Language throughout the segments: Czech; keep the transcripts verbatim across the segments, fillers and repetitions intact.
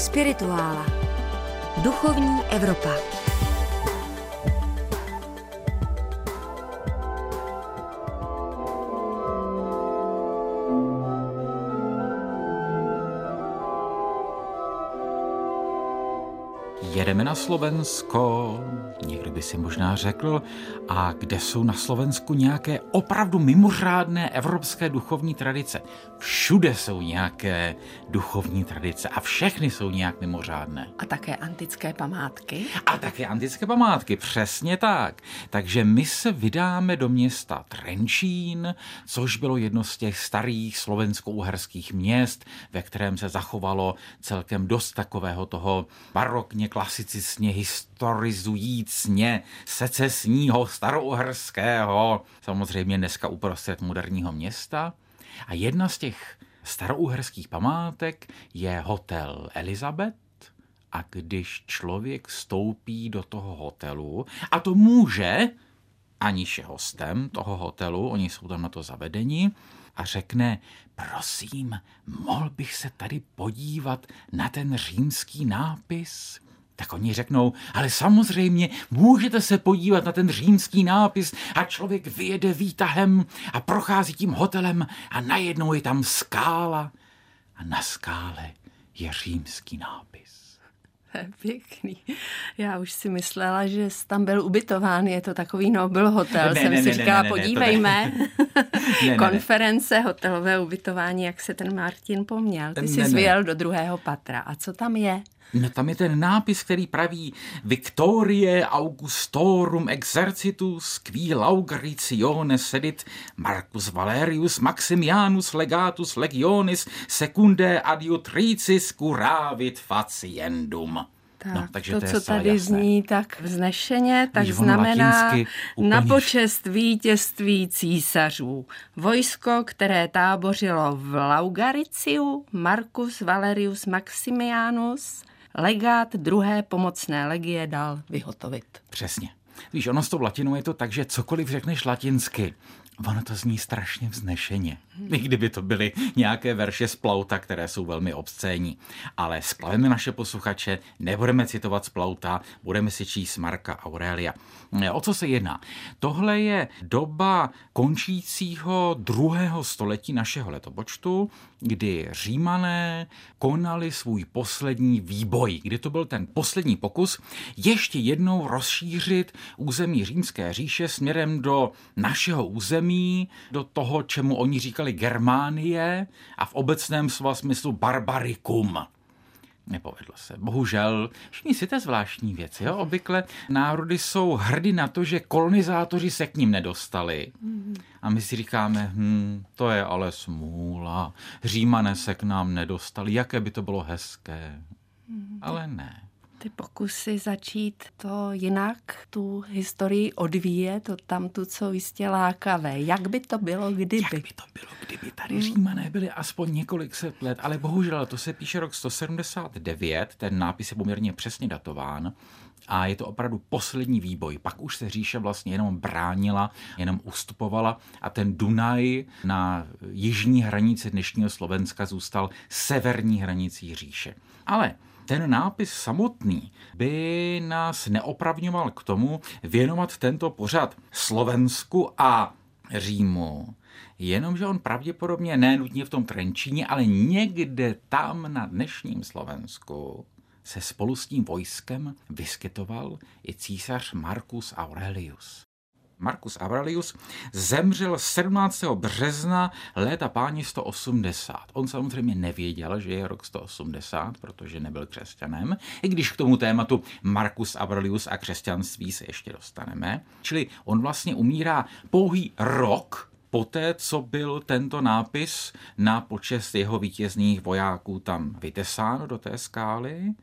Spirituála. Duchovní Evropa. Jedeme na Slovensko, někdo by si možná řekl, a kde jsou na Slovensku nějaké opravdu mimořádné evropské duchovní tradice. Všude jsou nějaké duchovní tradice a všechny jsou nějak mimořádné. A také antické památky. A také antické památky, přesně tak. Takže my se vydáme do města Trenčín, což bylo jedno z těch starých slovensko-uherských měst, ve kterém se zachovalo celkem dost takového toho barokně, klasicistně, historizujícně, secesního, starouherského, samozřejmě dneska uprostřed moderního města. A jedna z těch starouherských památek je hotel Elizabeth. A když člověk vstoupí do toho hotelu, a to může, aniž je hostem toho hotelu, oni jsou tam na to zavedeni, a řekne, prosím, mohl bych se tady podívat na ten římský nápis? Tak oni řeknou, ale samozřejmě můžete se podívat na ten římský nápis, a člověk vyjede výtahem a prochází tím hotelem a najednou je tam skála a na skále je římský nápis. Pěkný. Já už si myslela, že jsi tam byl ubytován, je to takový Nobel hotel. Ne, Jsem ne, si ne, říkala, ne, ne, podívejme, ne, ne, konference, hotelové ubytování, jak se ten Martin poměl. Ty jsi vyjel do druhého patra. A co tam je? No, tam je ten nápis, který praví Victoriae Augustorum exercitus qui laugaritione sedit Marcus Valerius Maximianus legatus legionis secundae adiutricis curavit faciendum. Tak, no, takže to, to je co tady jasné. Zní tak vznešeně, tak Víš, ono znamená latinsky na úplně počest vítězství císařů. Vojsko, které tábořilo v Laugariciu, Marcus Valerius Maximianus, legát druhé pomocné legie dal vyhotovit. Přesně. Víš, ono s tou latinou je to tak, že cokoliv řekneš latinsky, ono to zní strašně vznešeně. I kdyby to byly nějaké verše z Plauta, které jsou velmi obscénní. Ale sklaveme naše posluchače, nebudeme citovat z Plauta, budeme si číst Marka Aurelia. O co se jedná? Tohle je doba končícího druhého století našeho letopočtu, kdy Římané konali svůj poslední výboj, kdy to byl ten poslední pokus ještě jednou rozšířit území Římské říše směrem do našeho území, do toho, čemu oni říkali Germánie a v obecném slova smyslu Barbaricum. Nepovedlo se. Bohužel, všichni si to zvláštní věci. Jo? Obvykle národy jsou hrdí na to, že kolonizátoři se k ním nedostali. A my si říkáme, hm, to je ale smůla. Římané se k nám nedostali. Jaké by to bylo hezké. Ale ne. Ty pokusy začít to jinak, tu historii odvíjet, to tam tu, co jistě lákavé. Jak by to bylo, kdyby? Jak by to bylo, kdyby tady Římané byli aspoň několik set let, ale bohužel to se píše rok sto sedmdesát devět, ten nápis je poměrně přesně datován a je to opravdu poslední výboj. Pak už se říše vlastně jenom bránila, jenom ustupovala a ten Dunaj na jižní hranici dnešního Slovenska zůstal severní hranicí říše. Ale ten nápis samotný by nás neopravňoval k tomu věnovat tento pořad Slovensku a Římu. Jenomže on pravděpodobně ne nutně v tom Trenčíně, ale někde tam na dnešním Slovensku se spolu s tím vojskem vyskytoval i císař Marcus Aurelius. Marcus Aurelius zemřel sedmnáctého března léta páně sto osmdesát. On samozřejmě nevěděl, že je rok sto osmdesát, protože nebyl křesťanem, i když k tomu tématu Marcus Aurelius a křesťanství se ještě dostaneme. Čili on vlastně umírá pouhý rok poté, co byl tento nápis na počest jeho vítězných vojáků tam vytesán do té skály.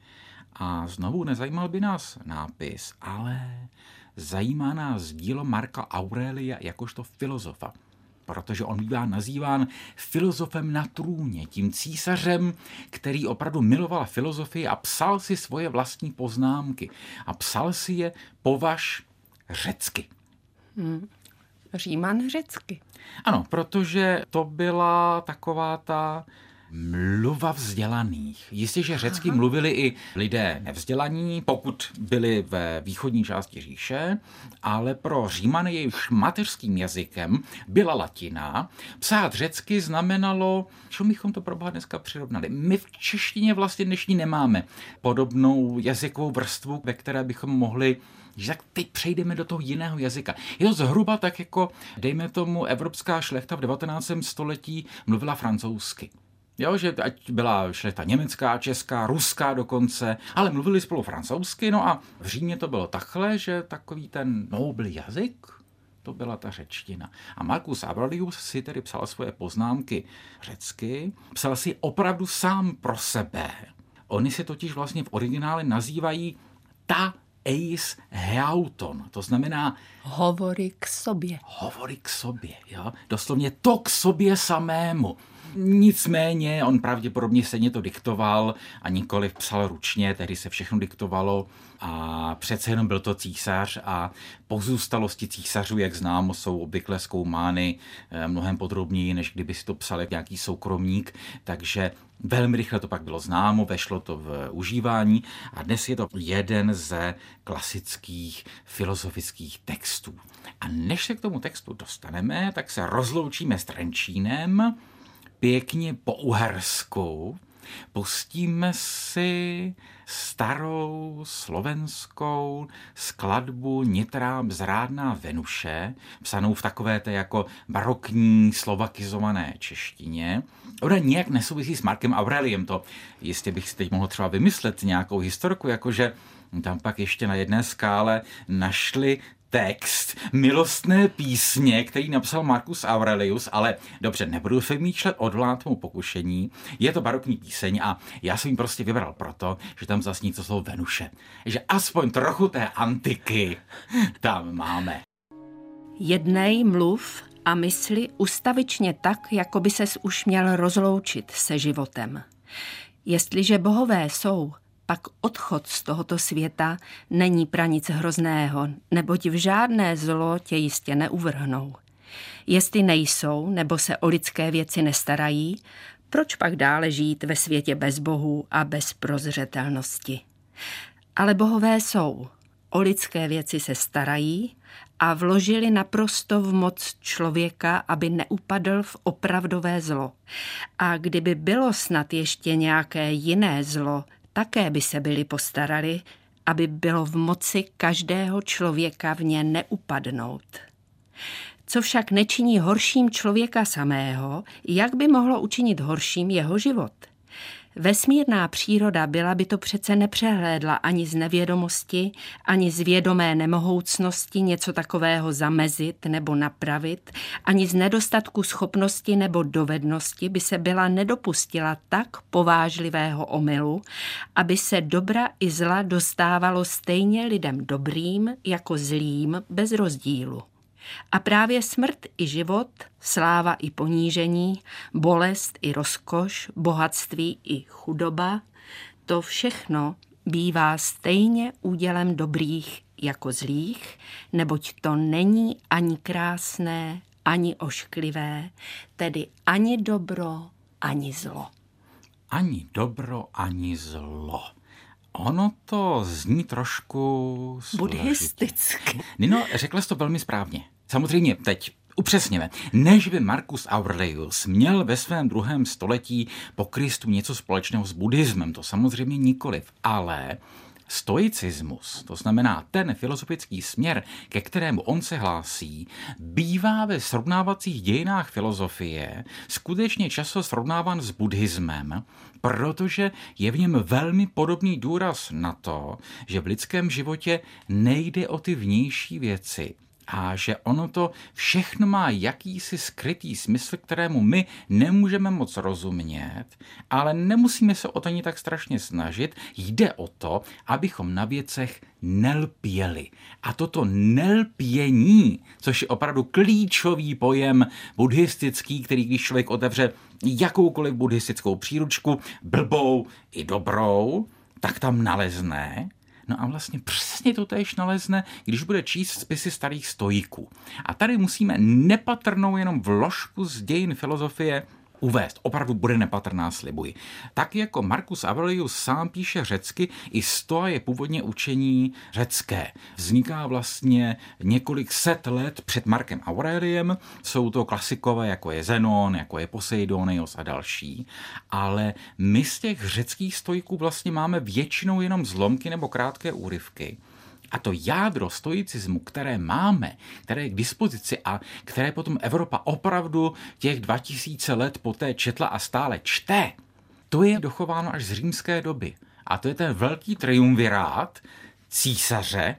A znovu nezajímal by nás nápis, ale zajímá nás dílo Marka Aurelia jakožto filozofa, protože on bývá nazýván filozofem na trůně, tím císařem, který opravdu miloval filozofii a psal si svoje vlastní poznámky. A psal si je považ řecky. Hmm. Říman řecky. Ano, protože to byla taková ta Mluva vzdělaných. Jistě, že řecky mluvili i lidé nevzdělaní, pokud byli ve východní části říše, ale pro Římany jejichž mateřským jazykem byla latina. Psát řecky znamenalo, čo bychom to pro dneska přirovnali. My v češtině vlastně dnešní nemáme podobnou jazykovou vrstvu, ve které bychom mohli, že tak teď přejdeme do toho jiného jazyka. Je to zhruba tak, jako dejme tomu evropská šlechta v devatenáctém století mluvila francouzsky. Jo, že ať byla šlechta německá, česká, ruská dokonce, ale mluvili spolu francouzsky, no a v Římě to bylo takhle, že takový ten noblý jazyk, to byla ta řečtina. A Marcus Aurelius si tedy psal svoje poznámky řecky, psal si opravdu sám pro sebe. Oni si totiž vlastně v originále nazývají ta eis heauton, to znamená hovory k sobě. Hovory k sobě, jo? Doslovně to k sobě samému. Nicméně on pravděpodobně stejně to diktoval a nikoliv psal ručně, tehdy se všechno diktovalo a přece jenom byl to císař a pozůstalosti císařů, jak známo, jsou obvykle zkoumány mnohem podrobněji, než kdyby si to psal jak nějaký soukromník, takže velmi rychle to pak bylo známo, vešlo to v užívání a dnes je to jeden ze klasických filozofických textů. A než se k tomu textu dostaneme, tak se rozloučíme s Trenčínem, pěkně po uhersku, pustíme si starou slovenskou skladbu Nitrám zrádná Venuše, psanou v takové té jako barokní slovakizované češtině. Ona nijak nesouvisí s Markem Aureliem, to jistě bych si teď mohl třeba vymyslet nějakou historku, jakože tam pak ještě na jedné skále našli text milostné písně, který napsal Marcus Aurelius, ale dobře, nebudu se vymýšlet, odvolát mu pokušení. Je to barokní píseň a já jsem ji prostě vybral proto, že tam zasní to slovo Venuše. Že aspoň trochu té antiky tam máme. Jednej mluv a mysli ustavičně tak, jako by ses už měl rozloučit se životem. Jestliže bohové jsou, pak odchod z tohoto světa není pra nic hrozného, neboť v žádné zlo tě jistě neuvrhnou. Jestli nejsou, nebo se o lidské věci nestarají, proč pak dále žít ve světě bez bohů a bez prozřetelnosti? Ale bohové jsou, o lidské věci se starají a vložili naprosto v moc člověka, aby neupadl v opravdové zlo. A kdyby bylo snad ještě nějaké jiné zlo, také by se byli postarali, aby bylo v moci každého člověka v ně neupadnout. Co však nečiní horším člověka samého, jak by mohlo učinit horším jeho život? Vesmírná příroda byla by to přece nepřehlédla ani z nevědomosti, ani z vědomé nemohoucnosti něco takového zamezit nebo napravit, ani z nedostatku schopnosti nebo dovednosti by se byla nedopustila tak povážlivého omylu, aby se dobra i zla dostávalo stejně lidem dobrým jako zlým bez rozdílu. A právě smrt i život, sláva i ponížení, bolest i rozkoš, bohatství i chudoba, to všechno bývá stejně údělem dobrých jako zlých, neboť to není ani krásné, ani ošklivé, tedy ani dobro, ani zlo. Ani dobro, ani zlo. Ono to zní trošku buddhisticky. Nino, řekla jsi to velmi správně. Samozřejmě, teď upřesněme. Než by Marcus Aurelius měl ve svém druhém století po Kristu něco společného s buddhismem, to samozřejmě nikoliv, ale stoicismus, to znamená ten filozofický směr, ke kterému on se hlásí, bývá ve srovnávacích dějinách filozofie skutečně často srovnáván s buddhismem, protože je v něm velmi podobný důraz na to, že v lidském životě nejde o ty vnější věci, a že ono to všechno má jakýsi skrytý smysl, kterému my nemůžeme moc rozumět, ale nemusíme se o to ani tak strašně snažit. Jde o to, abychom na věcech nelpěli. A toto nelpění, což je opravdu klíčový pojem buddhistický, který když člověk otevře jakoukoliv buddhistickou příručku, blbou i dobrou, tak tam nalezne. No a vlastně přesně to též nalezne, když bude číst spisy starých stoiků. A tady musíme nepatrnou jenom vložku z dějin filozofie uvést. Opravdu bude nepatrná, slibuji. Tak jako Marcus Aurelius sám píše řecky, i Stoa je původně učení řecké. Vzniká vlastně několik set let před Markem Aureliem. Jsou to klasikové, jako je Zenon, jako je Poseidonios a další. Ale my z těch řeckých stoiků vlastně máme většinou jenom zlomky nebo krátké úryvky. A to jádro stoicismu, které máme, které je k dispozici a které potom Evropa opravdu těch dva tisíce let poté četla a stále čte, to je dochováno až z římské doby. A to je ten velký triumvirát císaře,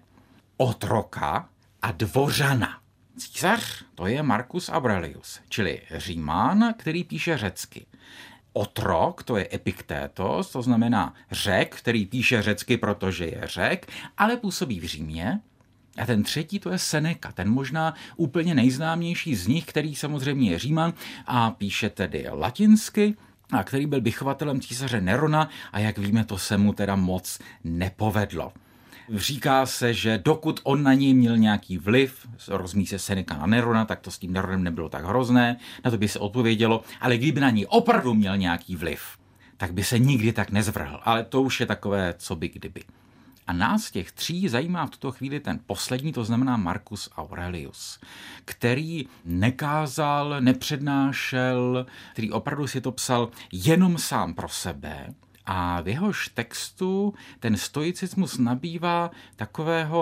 otroka a dvořana. Císař, to je Marcus Aurelius, čili Římán, který píše řecky. Otrok, to je Epiktétos, to znamená Řek, který píše řecky, protože je Řek, ale působí v Římě. A ten třetí, to je Seneca, ten možná úplně nejznámější z nich, který samozřejmě je Říman a píše tedy latinsky, a který byl vychovatelem císaře Nerona a jak víme, to se mu teda moc nepovedlo. Říká se, že dokud on na něj měl nějaký vliv, rozumí se Seneca na Nerona, tak to s tím Neronem nebylo tak hrozné, na to by se odpovědělo, ale kdyby na něj opravdu měl nějaký vliv, tak by se nikdy tak nezvrhl. Ale to už je takové, co by kdyby. A nás těch tří zajímá v tuto chvíli ten poslední, to znamená Marcus Aurelius, který nekázal, nepřednášel, který opravdu si to psal jenom sám pro sebe. A v jehož textu ten stoicismus nabývá takového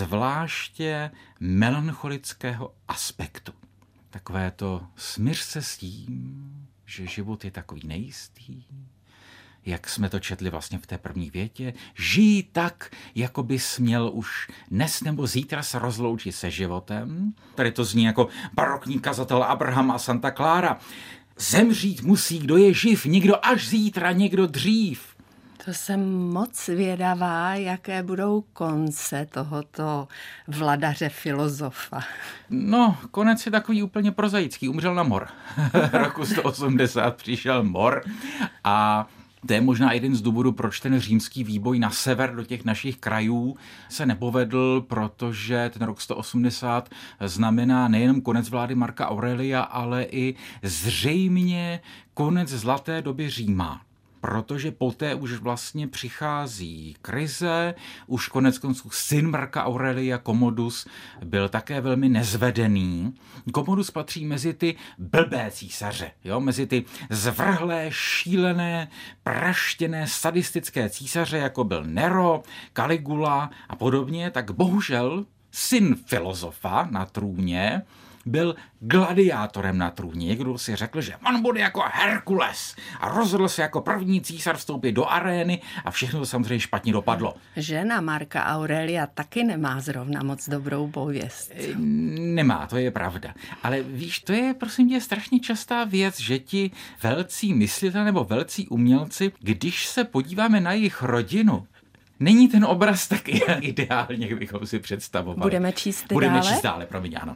zvláště melancholického aspektu. Takové to smíř se s tím, že život je takový nejistý, jak jsme to četli vlastně v té první větě, žij tak, jako bys měl už dnes nebo zítra se rozloučit se životem. Tady to zní jako barokní kazatel Abraham a Santa Clara. Zemřít musí, kdo je živ, někdo až zítra, někdo dřív. To jsem moc vědavá, jaké budou konce tohoto vladaře filozofa. No, konec je takový úplně prozaický. Umřel na mor. Roku sto osmdesát přišel mor a to je možná jeden z důvodů, proč ten římský výboj na sever do těch našich krajů se nepovedl, protože ten rok sto osmdesát znamená nejenom konec vlády Marka Aurelia, ale i zřejmě konec zlaté doby Říma. Protože poté už vlastně přichází krize, už konec konců syn Marka Aurelia, Commodus, byl také velmi nezvedený. Commodus patří mezi ty blbé císaře, jo? Mezi ty zvrhlé, šílené, praštěné, sadistické císaře, jako byl Nero, Caligula a podobně, tak bohužel syn filozofa na trůně byl gladiátorem na trůně. Někdo si řekl, že on bude jako Herkules a rozhodl se jako první císař vstoupit do arény a všechno to samozřejmě špatně dopadlo. Žena Marka Aurelia taky nemá zrovna moc dobrou pověst. Nemá, to je pravda. Ale víš, to je prosím tě strašně častá věc, že ti velcí myslitelé nebo velcí umělci, když se podíváme na jejich rodinu, není ten obraz tak ideálně, jak bychom si představovali. Budeme číst Budeme dále? číst dále, promiň, ano.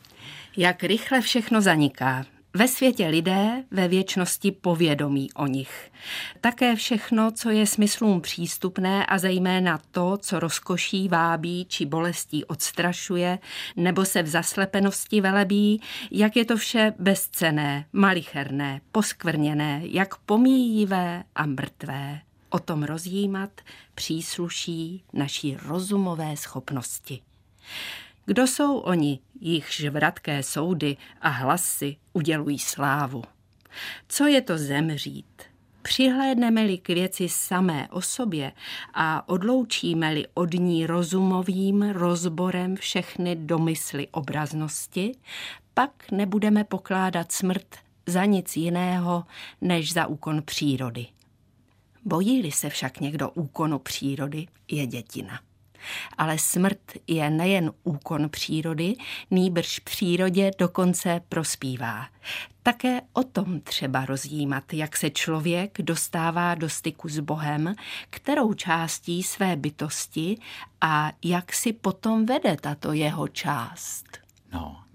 Jak rychle všechno zaniká. Ve světě lidé, ve věčnosti povědomí o nich. Také všechno, co je smyslům přístupné a zejména to, co rozkoší vábí či bolestí odstrašuje, nebo se v zaslepenosti velebí, jak je to vše bezcenné, malicherné, poskvrněné, jak pomíjivé a mrtvé. O tom rozjímat přísluší naší rozumové schopnosti. Kdo jsou oni, jichž vratké soudy a hlasy udělují slávu? Co je to zemřít? Přihlédneme-li k věci samé o sobě a odloučíme-li od ní rozumovým rozborem všechny domysly obraznosti, pak nebudeme pokládat smrt za nic jiného, než za úkon přírody. Bojí-li se však někdo úkonu přírody, je dětina. Ale smrt je nejen úkon přírody, nýbrž přírodě dokonce prospívá. Také o tom třeba rozjímat, jak se člověk dostává do styku s Bohem, kterou částí své bytosti a jak si potom vede tato jeho část. No,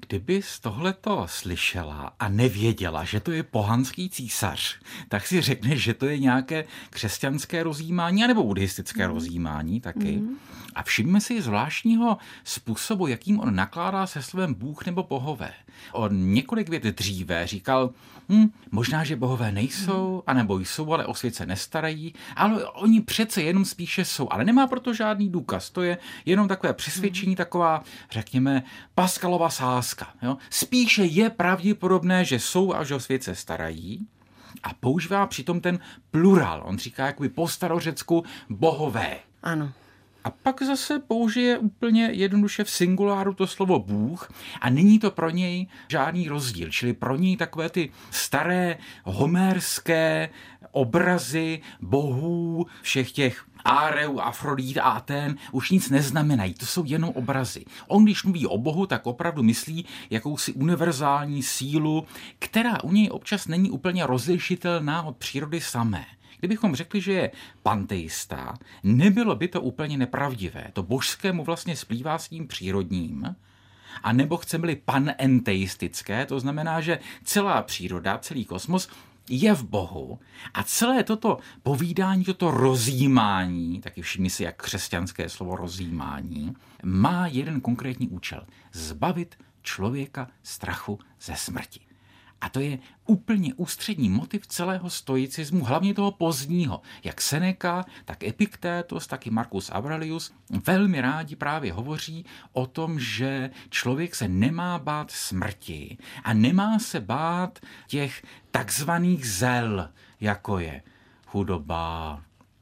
Kdyby z tohleto slyšela a nevěděla, že to je pohanský císař, tak si řekneš, že to je nějaké křesťanské rozjímání anebo buddhistické mm. rozjímání taky. Mm. A všimme si zvláštního způsobu, jakým on nakládá se slovem Bůh nebo bohové. On několik vět dříve říkal, hm, možná, že bohové nejsou, anebo jsou, ale o svět se nestarají, ale oni přece jenom spíše jsou, ale nemá proto žádný důkaz. To je jenom takové přesvědčení, taková, řekněme, Pascalova sázka. Jo? Spíše je pravděpodobné, že jsou a že o svět se starají, a používá přitom ten plurál. On říká jakoby po starořecku bohové. Ano. A pak zase použije úplně jednoduše v singuláru to slovo Bůh a není to pro něj žádný rozdíl. Čili pro něj takové ty staré homérské obrazy bohů, všech těch Áreu, Afrodít a Atén už nic neznamenají. To jsou jenom obrazy. On, když mluví o bohu, tak opravdu myslí jakousi univerzální sílu, která u něj občas není úplně rozlišitelná od přírody samé. Kdybychom řekli, že je panteista, nebylo by to úplně nepravdivé. To božské mu vlastně splývá s tím přírodním, a nebo chceme-li panenteistické, to znamená, že celá příroda, celý kosmos je v Bohu a celé toto povídání, toto rozjímání, taky všimni si, jak křesťanské slovo rozjímání, má jeden konkrétní účel. Zbavit člověka strachu ze smrti. A to je úplně ústřední motiv celého stoicismu, hlavně toho pozdního. Jak Seneca, tak Epiktétos, tak i Marcus Aurelius velmi rádi právě hovoří o tom, že člověk se nemá bát smrti a nemá se bát těch takzvaných zel, jako je chudoba,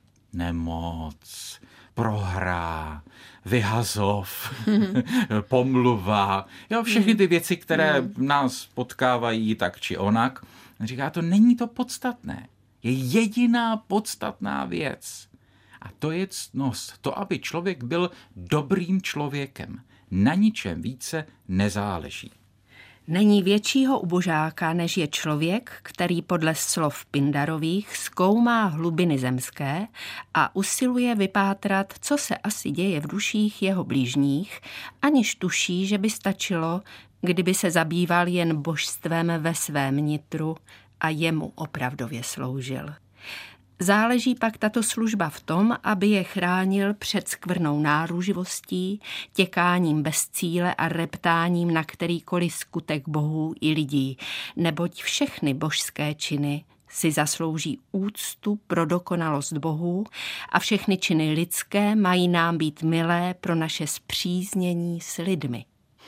nemoc, prohra, vyhazov, pomluva, jo, všechny ty věci, které nás potkávají tak či onak. Říká, to není to podstatné. Je jediná podstatná věc. A to je ctnost. To, aby člověk byl dobrým člověkem. Na ničem více nezáleží. Není většího ubožáka, než je člověk, který podle slov Pindarových zkoumá hlubiny zemské a usiluje vypátrat, co se asi děje v duších jeho blížních, aniž tuší, že by stačilo, kdyby se zabýval jen božstvem ve svém nitru a jemu opravdově sloužil. Záleží pak tato služba v tom, aby je chránil před skvrnou náruživostí, těkáním bez cíle a reptáním na kterýkoliv skutek bohů i lidí, neboť všechny božské činy si zaslouží úctu pro dokonalost bohů a všechny činy lidské mají nám být milé pro naše spříznění s lidmi.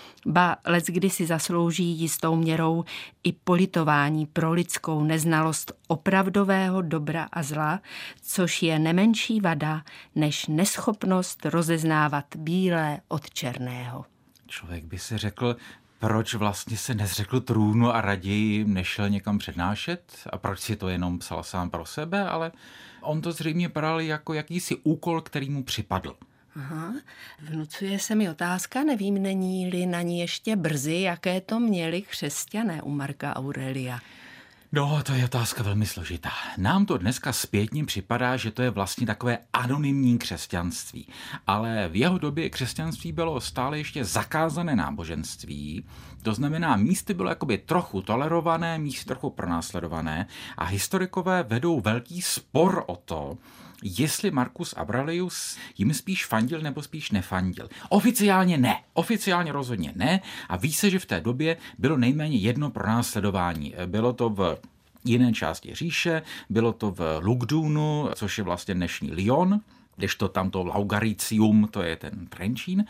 Ba leckdy si zaslouží jistou měrou i politování pro lidskou neznalost opravdového dobra a zla, což je nemenší vada než neschopnost rozeznávat bílé od černého. Člověk by si řekl, proč vlastně se nezřekl trůnu a raději nešel někam přednášet a proč si to jenom psal sám pro sebe, ale on to zřejmě bral jako jakýsi úkol, který mu připadl. Aha, vnucuje se mi otázka, nevím, není-li na ní ještě brzy, jaké to měli křesťané u Marka Aurelia. No, to je otázka velmi složitá. Nám to dneska zpětně připadá, že to je vlastně takové anonymní křesťanství. Ale v jeho době křesťanství bylo stále ještě zakázané náboženství. To znamená, místy bylo jakoby trochu tolerované, místy trochu pronásledované a historikové vedou velký spor o to, jestli Marcus Aurelius jim spíš fandil nebo spíš nefandil. Oficiálně ne, oficiálně rozhodně ne a ví se, že v té době bylo nejméně jedno pronásledování. Bylo to v jiné části říše, bylo to v Lugdunu, což je vlastně dnešní Lyon, kdežto tamto Laugaricium, to je ten Trenčín.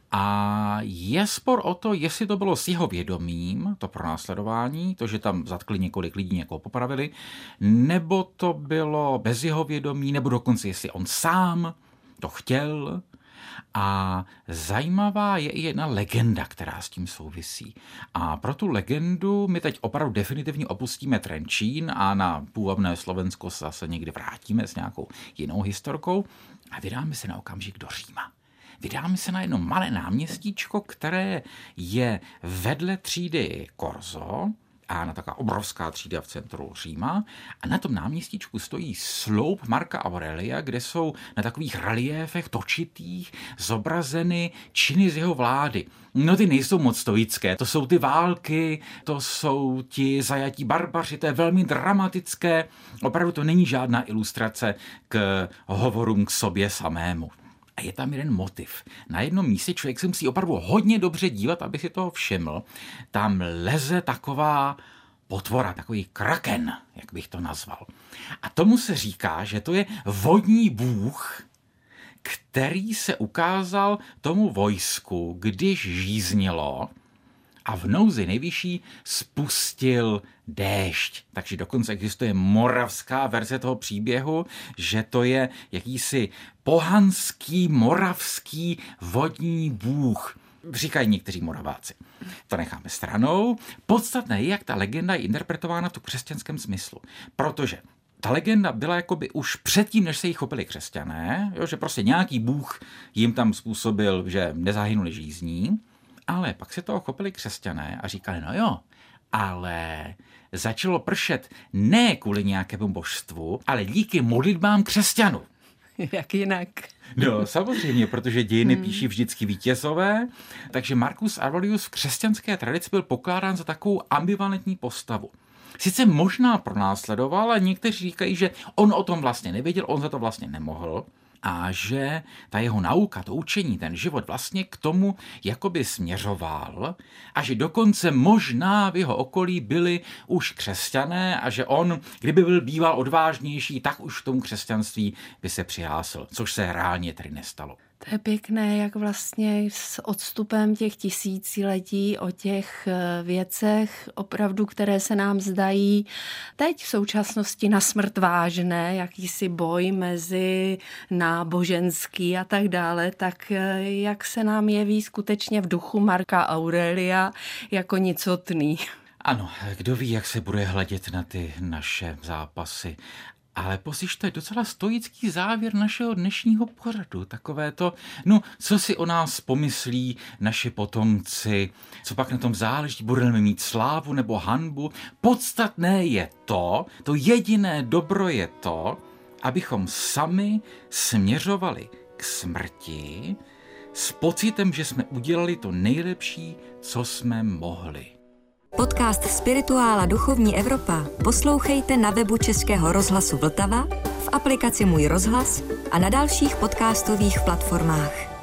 A je spor o to, jestli to bylo s jeho vědomím, to pronásledování, to, že tam zatkli několik lidí, někoho popravili, nebo to bylo bez jeho vědomí, nebo dokonce jestli on sám to chtěl. A zajímavá je i jedna legenda, která s tím souvisí. A pro tu legendu my teď opravdu definitivně opustíme Trenčín a na půvabné Slovensko se zase někdy vrátíme s nějakou jinou historkou a vydáme se na okamžik do Říma. Vydáme se na jedno malé náměstíčko, které je vedle třídy Korzo a na taková obrovská třída v centru Říma a na tom náměstíčku stojí sloup Marca Aurelia, kde jsou na takových reliéfech točitých zobrazeny činy z jeho vlády. No ty nejsou moc stoické, to jsou ty války, to jsou ti zajatí barbaři, to je velmi dramatické, opravdu to není žádná ilustrace k hovorům k sobě samému. A je tam jeden motiv. Na jednom místě člověk se musí opravdu hodně dobře dívat, aby si toho všiml. Tam leze taková potvora, takový kraken, jak bych to nazval. A tomu se říká, že to je vodní bůh, který se ukázal tomu vojsku, když žíznilo a v nouzi nejvyšší spustil déšť. Takže dokonce existuje moravská verze toho příběhu, že to je jakýsi pohanský moravský vodní bůh. Říkají někteří Moraváci. To necháme stranou. Podstatné je, jak ta legenda je interpretována v tu křesťanském smyslu. Protože ta legenda byla jakoby už předtím, než se jí chopili křesťané, jo, že prostě nějaký bůh jim tam způsobil, že nezahynuli žízní, ale pak se toho chopili křesťané a říkali, no jo, ale začalo pršet ne kvůli nějakému božstvu, ale díky modlitbám křesťanů. Jak jinak? No, samozřejmě, protože dějiny hmm. píší vždycky vítězové, takže Marcus Aurelius v křesťanské tradici byl pokládán za takovou ambivalentní postavu. Sice možná pronásledoval, a někteří říkají, že on o tom vlastně nevěděl, on za to vlastně nemohl, a že ta jeho nauka, to učení, ten život vlastně k tomu jakoby směřoval a že dokonce možná v jeho okolí byli už křesťané a že on, kdyby byl býval odvážnější, tak už k tomu křesťanství by se přihlásil, což se reálně tedy nestalo. To je pěkné, jak vlastně s odstupem těch tisíciletí o těch věcech, opravdu, které se nám zdají teď v současnosti na smrt vážné, jakýsi boj mezi náboženský a tak dále, tak jak se nám jeví skutečně v duchu Marca Aurelia jako nicotný. Ano, kdo ví, jak se bude hledět na ty naše zápasy. Ale poslyš, to je docela stoický závěr našeho dnešního pořadu. Takové to, no, co si o nás pomyslí naši potomci, co pak na tom záleží, budeme mít slávu nebo hanbu. Podstatné je to, to jediné dobro je to, abychom sami směřovali k smrti s pocitem, že jsme udělali to nejlepší, co jsme mohli. Podcast Spirituála Duchovní Evropa poslouchejte na webu Českého rozhlasu Vltava, v aplikaci Můj rozhlas a na dalších podcastových platformách.